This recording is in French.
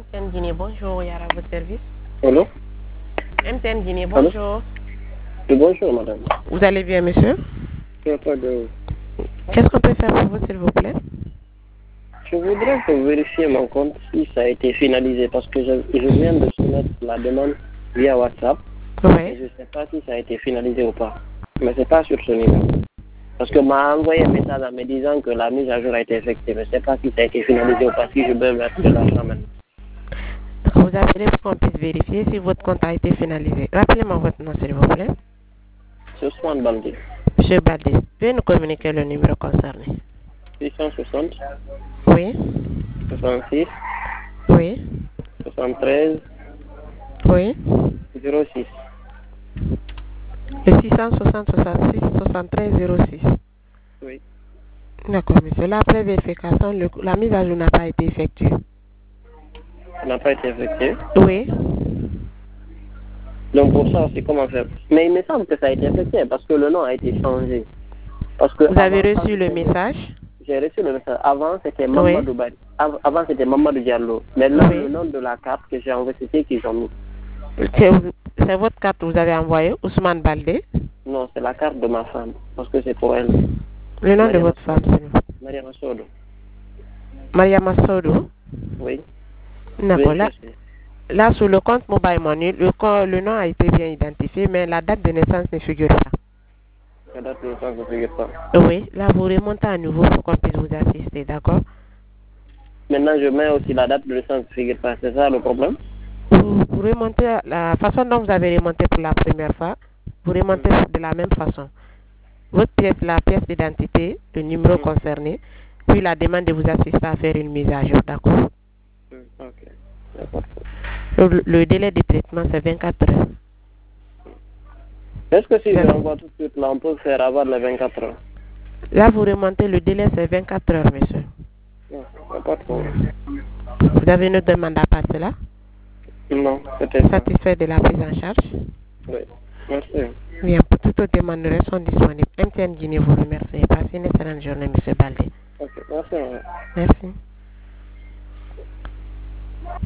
MTN Guinée, bonjour, Yara, votre service. Allô? MTN Guinée, bonjour. Oui, bonjour, madame. Vous allez bien, monsieur? Qu'est-ce qu'on peut faire pour vous, s'il vous plaît? Je voudrais que vous vérifiez mon compte si ça a été finalisé parce que je viens de soumettre la demande via WhatsApp. Oui. Et je ne sais pas si ça a été finalisé ou pas. Mais ce n'est pas sur ce numéro. Parce que m'a envoyé un message en me disant que la mise à jour a été effectuée. Mais je ne sais pas si ça a été finalisé ou pas, si je peux mettre de l'argent maintenant. Vous appelez pour qu'on puisse vérifier si votre compte a été finalisé. Rappelez-moi votre nom, s'il vous plaît. C'est Ousmane Baldé. Monsieur Baldé, veuillez nous communiquer le numéro concerné. 660, Oui. 66, Oui. 73, Oui. 06. Le 660 66 73 06. Oui. D'accord, monsieur. Là, après vérification, la mise à jour n'a pas été effectuée. Ça n'a pas été effectué. Oui. Donc pour ça, c'est comment faire. Mais il me semble que ça a été effectué parce que le nom a été changé. Parce que Vous avez reçu le message? J'ai reçu le message. Avant, c'était Mamadou Oui. Avant, c'était Mamadou Diallo. Mais là, Oui. le nom de la carte que j'ai envoyée, c'était qu'ils ont mis. C'est votre carte que vous avez envoyée, Ousmane Baldé? Non, c'est la carte de ma femme. Parce que c'est pour elle. Le nom de votre femme, s'il vous plaît. Maria Massodo. Maria Massodo? Oui. D'accord. Oui, Là, sur le compte Mobile Money, le nom a été bien identifié, mais la date de naissance ne figure pas. La date de naissance ne figure pas. Oui, là, vous remontez à nouveau pour qu'on puisse vous assister, d'accord? Maintenant, je mets aussi la date de naissance ne figure pas. C'est ça le problème? Vous remontez la façon dont vous avez remonté pour la première fois, vous remontez de la même façon. Votre pièce, la pièce d'identité, le numéro concerné, puis la demande de vous assister à faire une mise à jour, d'accord? Ok. D'accord. Le délai de traitement, c'est 24 heures. Est-ce que si je l'envoie tout de suite, là, on peut faire avoir les 24 heures? Là, vous remontez, le délai, c'est 24 heures, monsieur. Non, pas de problème. Vous avez une demande à passer là? Non, peut-être pas. Satisfait de la prise en charge? Oui, merci. Bien, pour toutes les demandes sont disponibles. MTN Guinée vous remercie. Passez une excellente journée, monsieur Baldé. Ok, merci. Merci.